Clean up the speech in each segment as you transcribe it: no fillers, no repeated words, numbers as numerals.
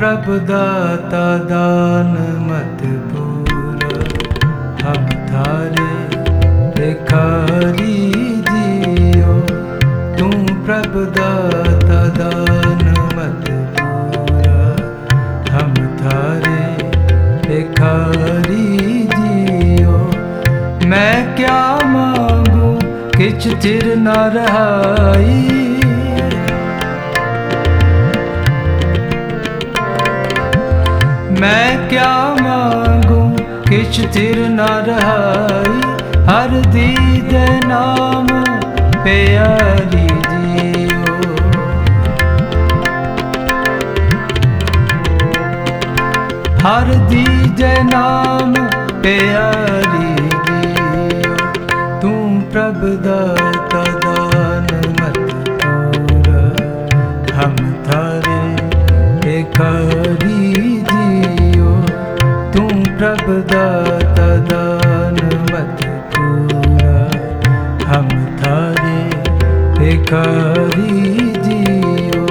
प्रभु दाता दान मत पूरा, हम थारे भिखारी जियो। तू प्रभु दाता दान मत पूरा, हम थारे भिखारी जियो। मैं क्या मांगू किछ चिर न रहाई, मैं क्या मांगू किछ चिर न रहाई। हर दीदे नाम प्यारी जियो। हर दीजे नाम प्यारी जियो। तू प्रभु दाता दान मत पूरा, हम थारे भिखारी जियो। तू प्रभु दाता दान मत पूरा, हम थारे भिखारी जियो।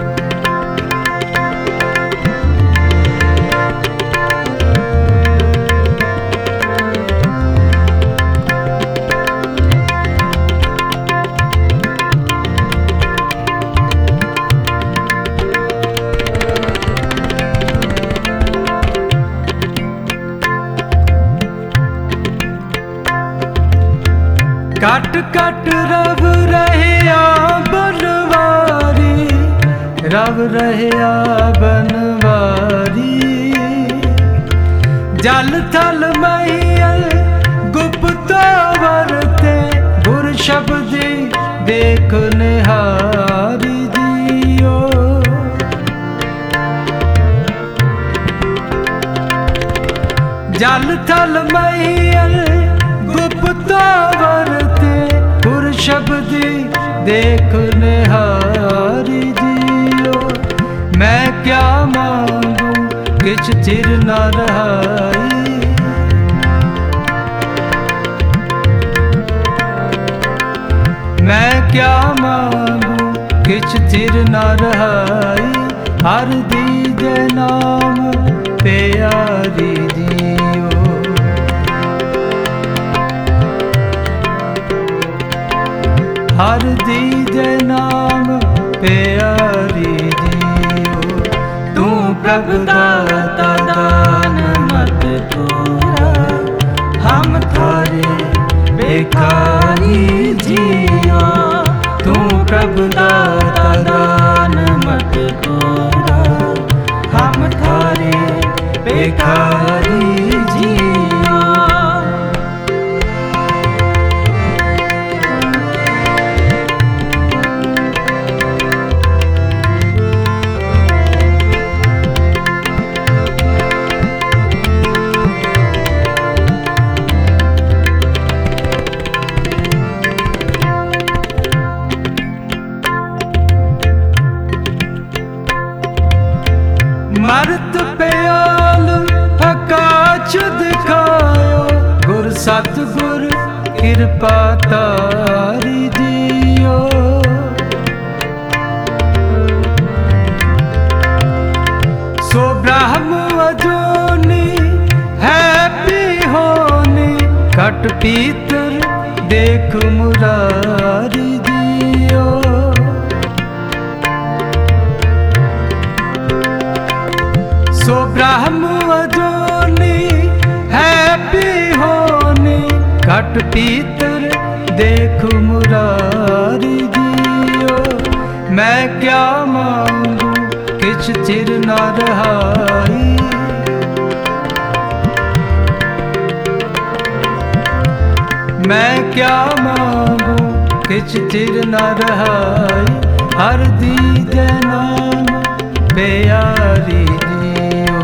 कट कट रव रहया बनवारी, रव रहया बनवारी। जल थल मैयल गुप्ता वरते, गुर शब्दी देख निहारी जियो। जल थल मैयल गुप्ता वरते, गुर शब्दी देख निहारी जियो। मैं क्या मांगू किछ चिर न रहाई, मैं क्या मांगू किछ चिर न रहाई। हर दीजे नाम प्यारी जियो। हर दीजे नाम प्यारी जियो। तू प्रभु दाता दान मत पूरा, हम थारे भिखारी जियो। तू प्रभु दाता दान मत पूरा, हम थारे भिखारी जियो। मरत प्याल हकाच दिखायो, गुर सतगुर कृपा तारी जियो। सो ब्रह्म अजोनी है पी होनी, कट पीतर देख मुरारी जियो। सो ब्रह्म अजोनी है पी होनी, कट पीतर देख मुरारी जियो। मैं क्या मांगू किछ चिर न रहाई, मैं क्या मांगू किछ चिर न रहाई। हर दीजे नाम प्यारी जियो।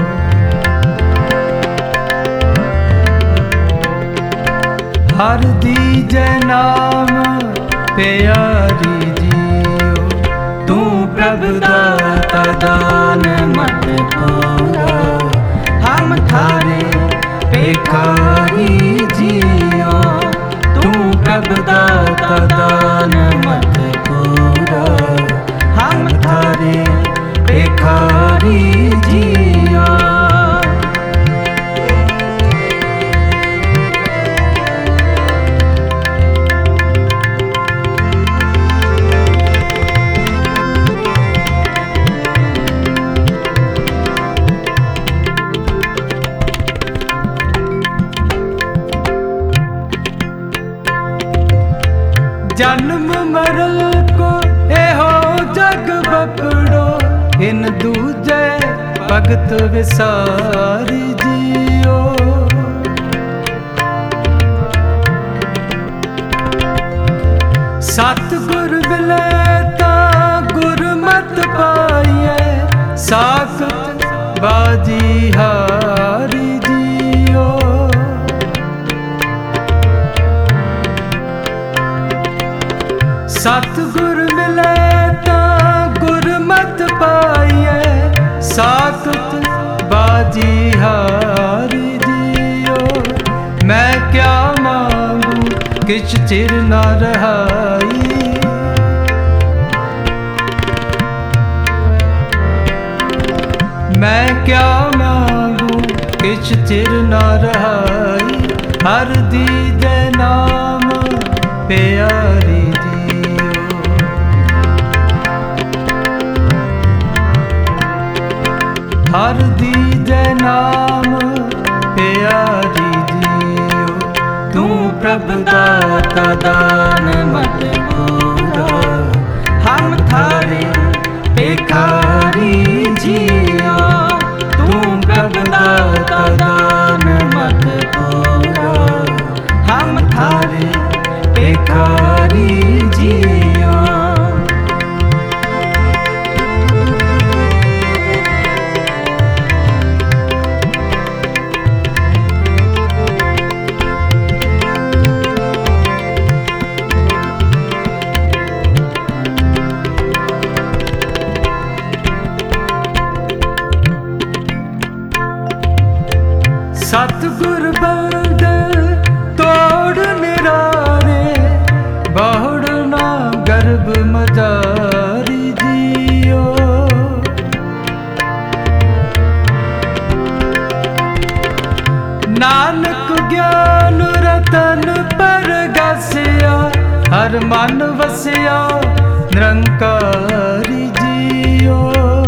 हर दीजे नाम प्यारी जियो। तू प्रभु दाता दान मत पूरा, हम थारे भिखारी जियो। तू प्रभु दाता दान मत पूरा, हम थारे भिखारी जन्म मरल को एहो जग बपड़ो, इन दूजे भगत विसारी जियो। सतगुर मिले तां गुरमत पाइए, साखत बाजी हारी जियो। सतगुर मिले तां गुरमत पाइए, साखत बाजी हारी जियो। मैं क्या मांगू किछ चिर न रहाई, मैं क्या मांगू किछ चिर न रहाई। हर दीजे नाम प्यारी जियो, हर दीजे नाम प्यारी जियो। तू प्रभु दाता दान मत भूलो, हम थारे भिखारी जियो। तू प्रभु दाता दान मत भूलो, हम थारे भिखारी जियो। सतगुर बंद तोड़ निरारे, बहुड़ ना गर्भ मजारी जियो। नानक ज्ञान रतन पर गसिया, हर मन वसिया निरंकारी जियो।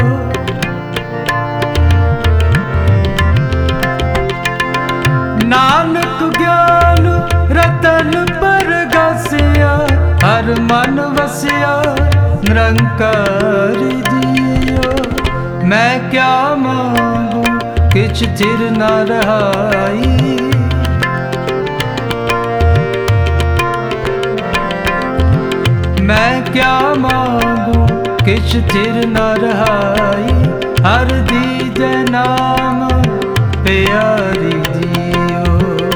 नानक ज्ञान रतन पर गसिया, हर मन वसिया निरंकार जियो। मैं क्या मांगू किछ चिर न रहाई, मैं क्या मांगू किछ चिर न रहाई। हर दीजे नाम प्यारी जियो,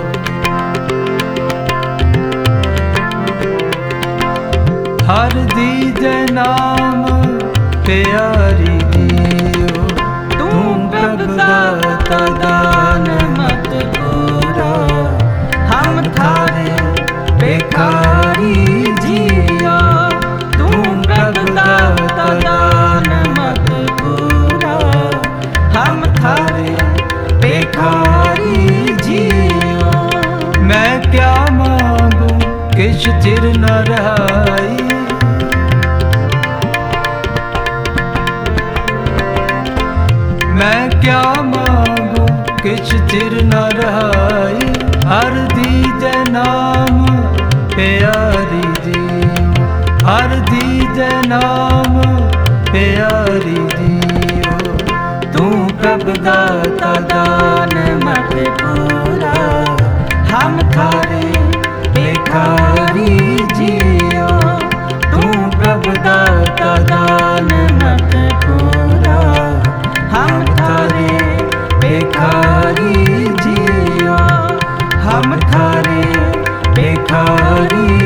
हर दीजे नाम प्यारी जियो। तू प्रभु दाता दान मत भूलो, हम थारे भिखारी जियो। तू प्रभु दाता दान मत भूलो, हम थारे भिखारी जियो। मैं क्या मांगू किछ चिर न रहाई, मैं क्या मांगू किछ चिर न रहाई। हर दीजे नाम प्यारी जियो, हर दीजे नाम प्यारी जियो। तू प्रभु दाता दान मत भूलो, हम थारे भिखारी जियो। तू प्रभु दाता दान मत भूलो, हम थारे भिखारी जियो। हम थारे भिखारी